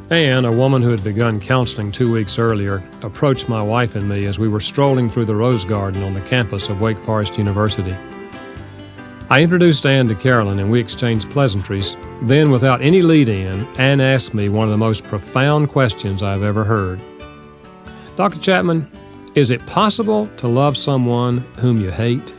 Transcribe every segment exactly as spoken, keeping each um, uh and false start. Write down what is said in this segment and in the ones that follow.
Anne, a woman who had begun counseling two weeks earlier, approached my wife and me as we were strolling through the Rose Garden on the campus of Wake Forest University. I introduced Anne to Carolyn and we exchanged pleasantries. Then, without any lead-in, Anne asked me one of the most profound questions I've ever heard. Doctor Chapman, is it possible to love someone whom you hate?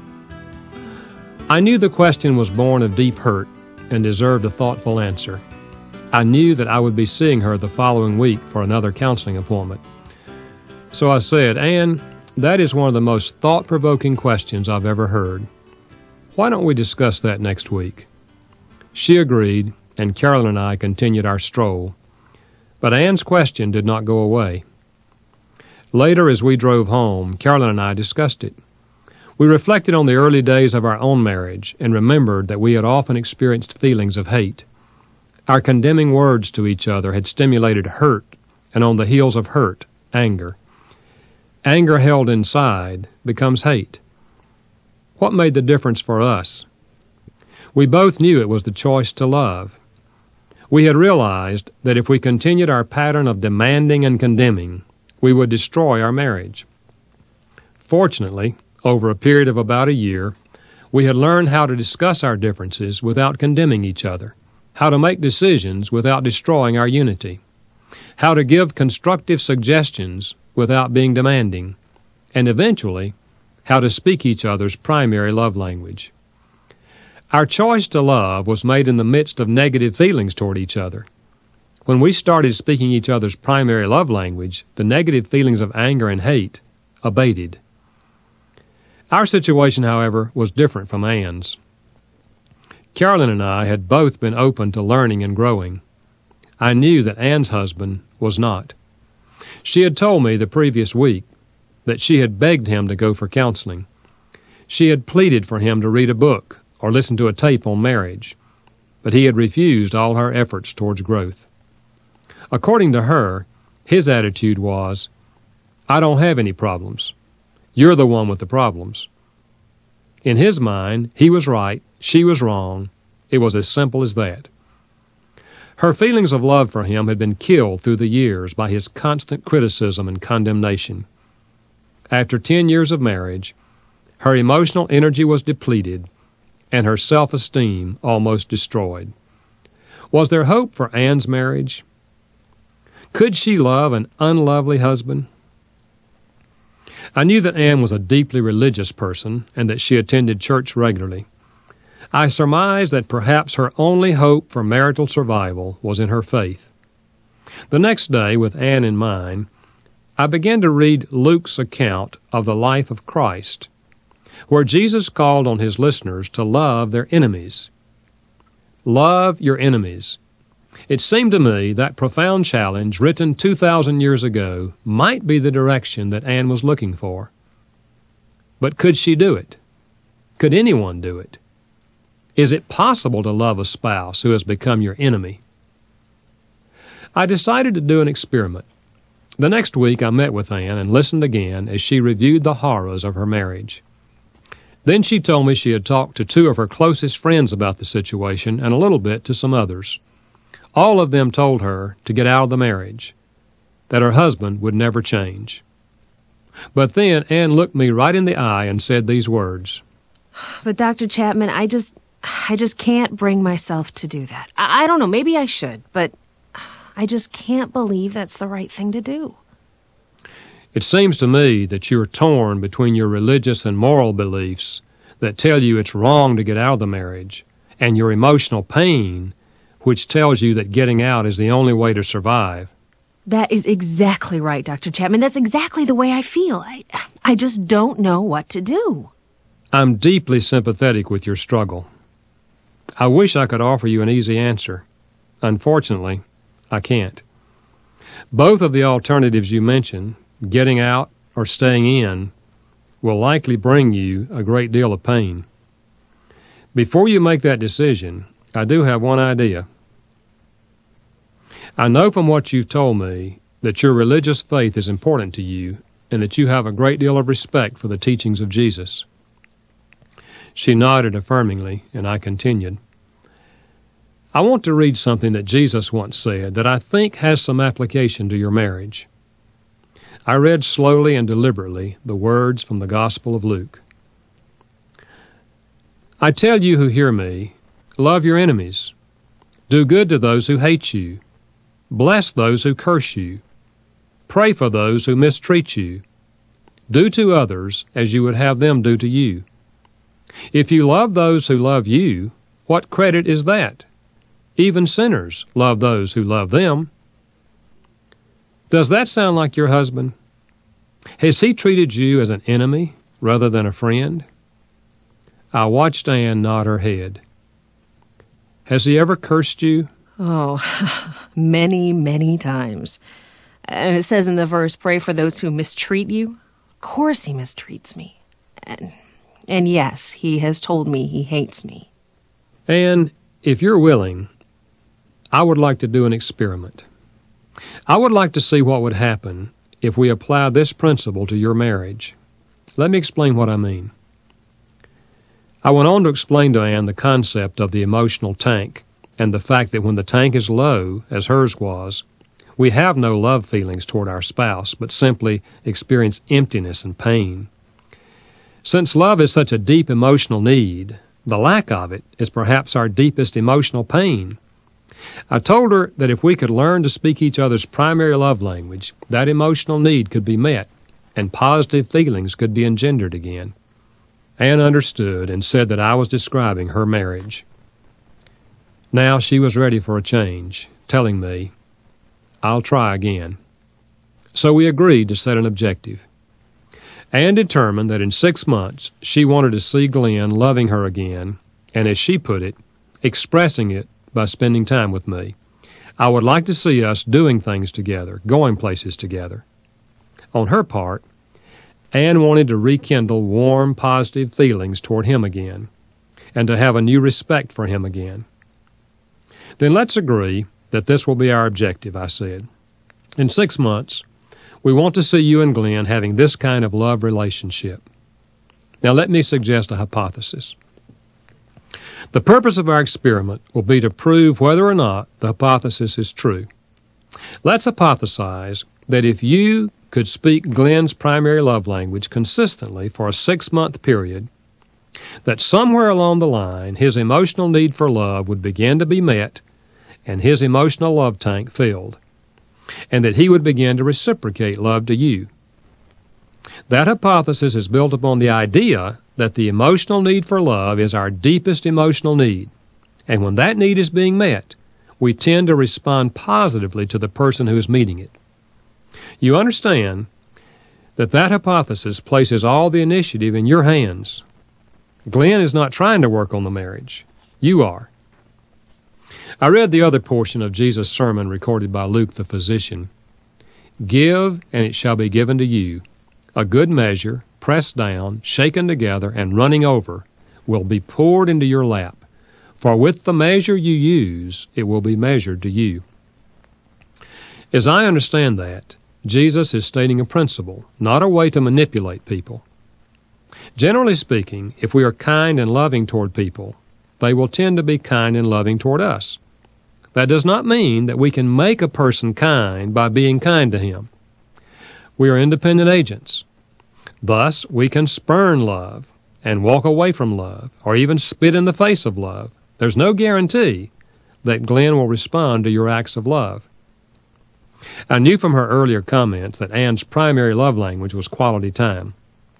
I knew the question was born of deep hurt and deserved a thoughtful answer. I knew that I would be seeing her the following week for another counseling appointment. So I said, Anne, that is one of the most thought-provoking questions I've ever heard. Why don't we discuss that next week? She agreed, and Carolyn and I continued our stroll. But Anne's question did not go away. Later, as we drove home, Carolyn and I discussed it. We reflected on the early days of our own marriage and remembered that we had often experienced feelings of hate. Our condemning words to each other had stimulated hurt, and on the heels of hurt, anger. Anger held inside becomes hate. What made the difference for us? We both knew it was the choice to love. We had realized that if we continued our pattern of demanding and condemning, we would destroy our marriage. Fortunately, over a period of about a year, we had learned how to discuss our differences without condemning each other, how to make decisions without destroying our unity, how to give constructive suggestions without being demanding, and eventually, how to speak each other's primary love language. Our choice to love was made in the midst of negative feelings toward each other. When we started speaking each other's primary love language, the negative feelings of anger and hate abated. Our situation, however, was different from Anne's. Carolyn and I had both been open to learning and growing. I knew that Anne's husband was not. She had told me the previous week that she had begged him to go for counseling. She had pleaded for him to read a book or listen to a tape on marriage, but he had refused all her efforts towards growth. According to her, his attitude was, I don't have any problems. You're the one with the problems. In his mind, he was right, she was wrong. It was as simple as that. Her feelings of love for him had been killed through the years by his constant criticism and condemnation. After ten years of marriage, her emotional energy was depleted and her self-esteem almost destroyed. Was there hope for Anne's marriage? Could she love an unlovely husband? I knew that Anne was a deeply religious person and that she attended church regularly. I surmised that perhaps her only hope for marital survival was in her faith. The next day, with Anne in mind, I began to read Luke's account of the life of Christ, where Jesus called on his listeners to love their enemies. Love your enemies. It seemed to me that profound challenge, written two thousand years ago, might be the direction that Anne was looking for. But could she do it? Could anyone do it? Is it possible to love a spouse who has become your enemy? I decided to do an experiment. The next week I met with Anne and listened again as she reviewed the horrors of her marriage. Then she told me she had talked to two of her closest friends about the situation and a little bit to some others. All of them told her to get out of the marriage, that her husband would never change. But then Anne looked me right in the eye and said these words. But Doctor Chapman, I just, I just can't bring myself to do that. I, I don't know, maybe I should, but I just can't believe that's the right thing to do. It seems to me that you're torn between your religious and moral beliefs that tell you it's wrong to get out of the marriage, and your emotional pain, which tells you that getting out is the only way to survive. That is exactly right, Doctor Chapman. That's exactly the way I feel. I, I just don't know what to do. I'm deeply sympathetic with your struggle. I wish I could offer you an easy answer. Unfortunately, I can't. Both of the alternatives you mentioned, getting out or staying in, will likely bring you a great deal of pain. Before you make that decision, I do have one idea. I know from what you've told me that your religious faith is important to you and that you have a great deal of respect for the teachings of Jesus. She nodded affirmingly, and I continued. I want to read something that Jesus once said that I think has some application to your marriage. I read slowly and deliberately the words from the Gospel of Luke. I tell you who hear me, love your enemies, do good to those who hate you, bless those who curse you, pray for those who mistreat you, do to others as you would have them do to you. If you love those who love you, what credit is that? Even sinners love those who love them. Does that sound like your husband? Has he treated you as an enemy rather than a friend? I watched Anne nod her head. Has he ever cursed you? Oh, many, many times. And it says in the verse, pray for those who mistreat you. Of course he mistreats me. And, and yes, he has told me he hates me. Anne, if you're willing, I would like to do an experiment. I would like to see what would happen if we apply this principle to your marriage. Let me explain what I mean. I went on to explain to Anne the concept of the emotional tank and the fact that when the tank is low, as hers was, we have no love feelings toward our spouse, but simply experience emptiness and pain. Since love is such a deep emotional need, the lack of it is perhaps our deepest emotional pain. I told her that if we could learn to speak each other's primary love language, that emotional need could be met, and positive feelings could be engendered again. Anne understood and said that I was describing her marriage. Now she was ready for a change, telling me, I'll try again. So we agreed to set an objective. Anne determined that in six months she wanted to see Glenn loving her again, and as she put it, expressing it by spending time with me. I would like to see us doing things together, going places together. On her part, Anne wanted to rekindle warm, positive feelings toward him again, and to have a new respect for him again. Then let's agree that this will be our objective, I said. In six months, we want to see you and Glenn having this kind of love relationship. Now let me suggest a hypothesis. The purpose of our experiment will be to prove whether or not the hypothesis is true. Let's hypothesize that if you could speak Glenn's primary love language consistently for a six-month period, that somewhere along the line his emotional need for love would begin to be met and his emotional love tank filled, and that he would begin to reciprocate love to you. That hypothesis is built upon the idea that the emotional need for love is our deepest emotional need, and when that need is being met, we tend to respond positively to the person who is meeting it. You understand that that hypothesis places all the initiative in your hands. Glenn is not trying to work on the marriage. You are. I read the other portion of Jesus' sermon recorded by Luke the physician. Give, and it shall be given to you. A good measure, pressed down, shaken together, and running over, will be poured into your lap. For with the measure you use, it will be measured to you. As I understand that, Jesus is stating a principle, not a way to manipulate people. Generally speaking, if we are kind and loving toward people, they will tend to be kind and loving toward us. That does not mean that we can make a person kind by being kind to him. We are independent agents. Thus, we can spurn love and walk away from love, or even spit in the face of love. There's no guarantee that Glenn will respond to your acts of love. I knew from her earlier comments that Anne's primary love language was quality time.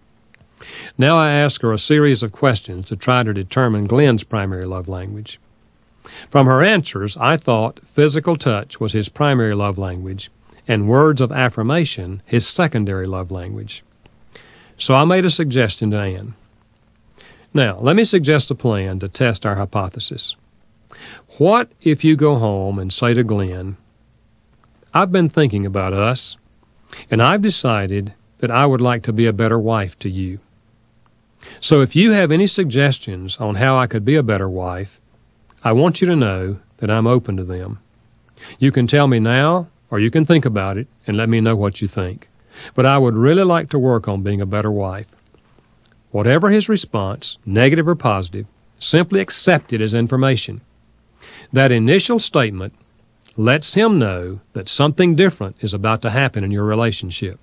Now I ask her a series of questions to try to determine Glenn's primary love language. From her answers, I thought physical touch was his primary love language, and words of affirmation his secondary love language. So I made a suggestion to Anne. Now, let me suggest a plan to test our hypothesis. What if you go home and say to Glenn, I've been thinking about us, and I've decided that I would like to be a better wife to you. So if you have any suggestions on how I could be a better wife, I want you to know that I'm open to them. You can tell me now, or you can think about it and let me know what you think. But I would really like to work on being a better wife. Whatever his response, negative or positive, simply accept it as information. That initial statement lets him know that something different is about to happen in your relationship.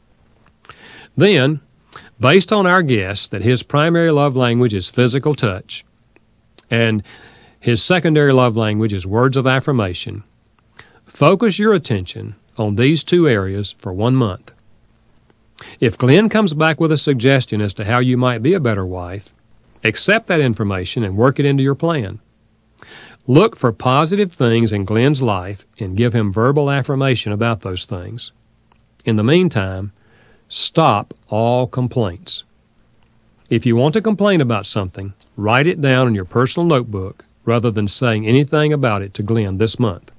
Then, based on our guess that his primary love language is physical touch, and his secondary love language is words of affirmation, focus your attention on these two areas for one month. If Glenn comes back with a suggestion as to how you might be a better wife, accept that information and work it into your plan. Look for positive things in Glenn's life and give him verbal affirmation about those things. In the meantime, stop all complaints. If you want to complain about something, write it down in your personal notebook rather than saying anything about it to Glenn this month.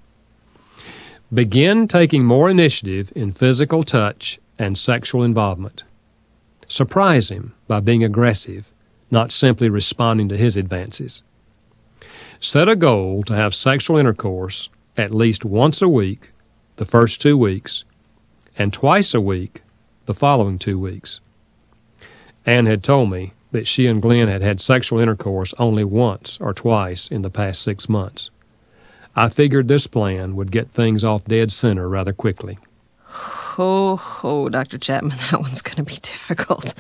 Begin taking more initiative in physical touch and sexual involvement. Surprise him by being aggressive, not simply responding to his advances. Set a goal to have sexual intercourse at least once a week the first two weeks and twice a week the following two weeks. Ann had told me that she and Glenn had had sexual intercourse only once or twice in the past six months. I figured this plan would get things off dead center rather quickly. Oh, oh, Doctor Chapman, that one's going to be difficult.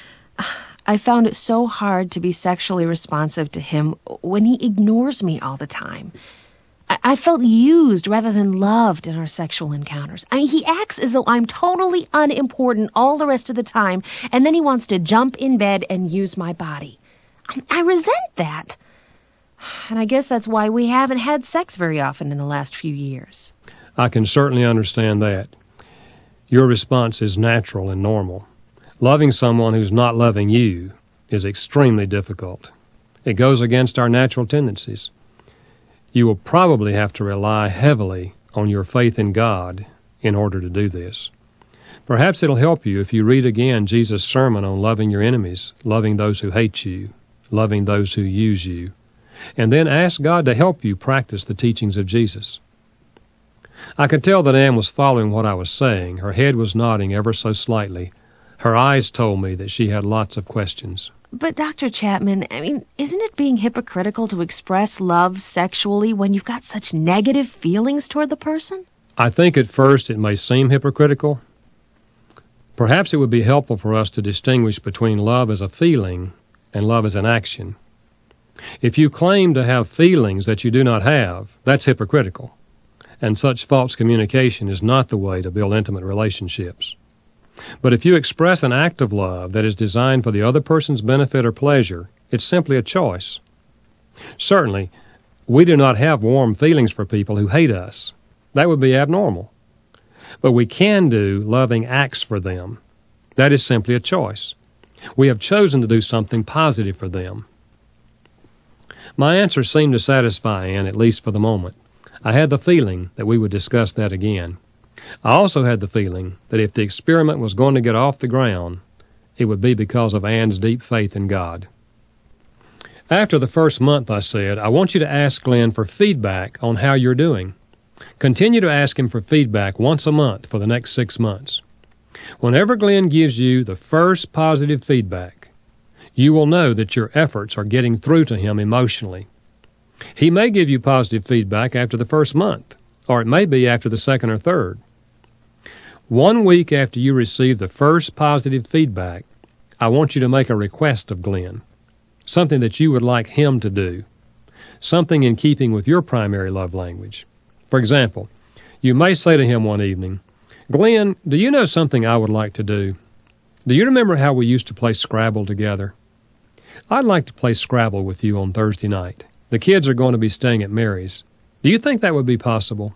I found it so hard to be sexually responsive to him when he ignores me all the time. I, I felt used rather than loved in our sexual encounters. I mean, he acts as though I'm totally unimportant all the rest of the time, and then he wants to jump in bed and use my body. I, I resent that. And I guess that's why we haven't had sex very often in the last few years. I can certainly understand that. Your response is natural and normal. Loving someone who's not loving you is extremely difficult. It goes against our natural tendencies. You will probably have to rely heavily on your faith in God in order to do this. Perhaps it'll help you if you read again Jesus' sermon on loving your enemies, loving those who hate you, loving those who use you, and then ask God to help you practice the teachings of Jesus. I could tell that Ann was following what I was saying. Her head was nodding ever so slightly. Her eyes told me that she had lots of questions. But Doctor Chapman, I mean, isn't it being hypocritical to express love sexually when you've got such negative feelings toward the person? I think at first it may seem hypocritical. Perhaps it would be helpful for us to distinguish between love as a feeling and love as an action. If you claim to have feelings that you do not have, that's hypocritical, and such false communication is not the way to build intimate relationships. But if you express an act of love that is designed for the other person's benefit or pleasure, it's simply a choice. Certainly, we do not have warm feelings for people who hate us. That would be abnormal. But we can do loving acts for them. That is simply a choice. We have chosen to do something positive for them. My answer seemed to satisfy Ann, at least for the moment. I had the feeling that we would discuss that again. I also had the feeling that if the experiment was going to get off the ground, it would be because of Ann's deep faith in God. After the first month, I said, I want you to ask Glenn for feedback on how you're doing. Continue to ask him for feedback once a month for the next six months. Whenever Glenn gives you the first positive feedback, you will know that your efforts are getting through to him emotionally. He may give you positive feedback after the first month, or it may be after the second or third. One week after you receive the first positive feedback, I want you to make a request of Glenn, something that you would like him to do, something in keeping with your primary love language. For example, you may say to him one evening, Glenn, do you know something I would like to do? Do you remember how we used to play Scrabble together? I'd like to play Scrabble with you on Thursday night. The kids are going to be staying at Mary's. Do you think that would be possible?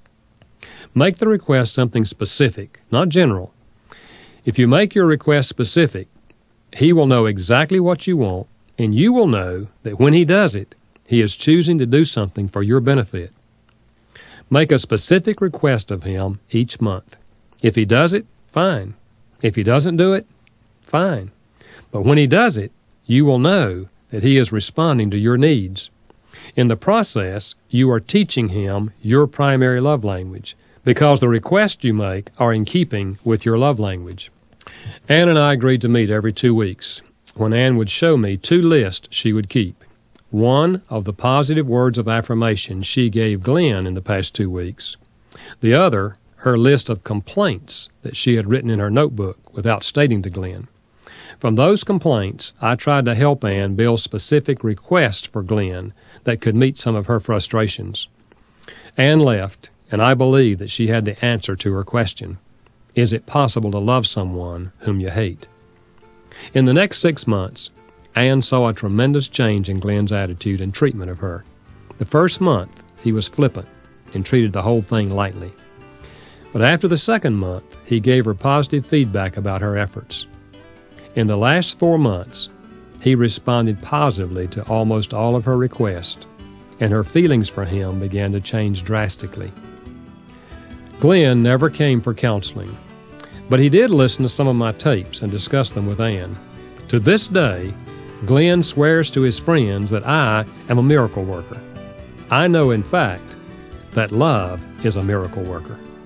Make the request something specific, not general. If you make your request specific, he will know exactly what you want, and you will know that when he does it, he is choosing to do something for your benefit. Make a specific request of him each month. If he does it, fine. If he doesn't do it, fine. But when he does it, you will know that he is responding to your needs. In the process, you are teaching him your primary love language because the requests you make are in keeping with your love language. Ann and I agreed to meet every two weeks when Ann would show me two lists she would keep. one of the positive words of affirmation she gave Glenn in the past two weeks. The other, her list of complaints that she had written in her notebook without stating to Glenn. From those complaints, I tried to help Ann build specific requests for Glenn that could meet some of her frustrations. Ann left, and I believe that she had the answer to her question. Is it possible to love someone whom you hate? In the next six months, Ann saw a tremendous change in Glenn's attitude and treatment of her. The first month, he was flippant and treated the whole thing lightly. But after the second month, he gave her positive feedback about her efforts. In the last four months, he responded positively to almost all of her requests, and her feelings for him began to change drastically. Glenn never came for counseling, but he did listen to some of my tapes and discuss them with Ann. To this day, Glenn swears to his friends that I am a miracle worker. I know, in fact, that love is a miracle worker.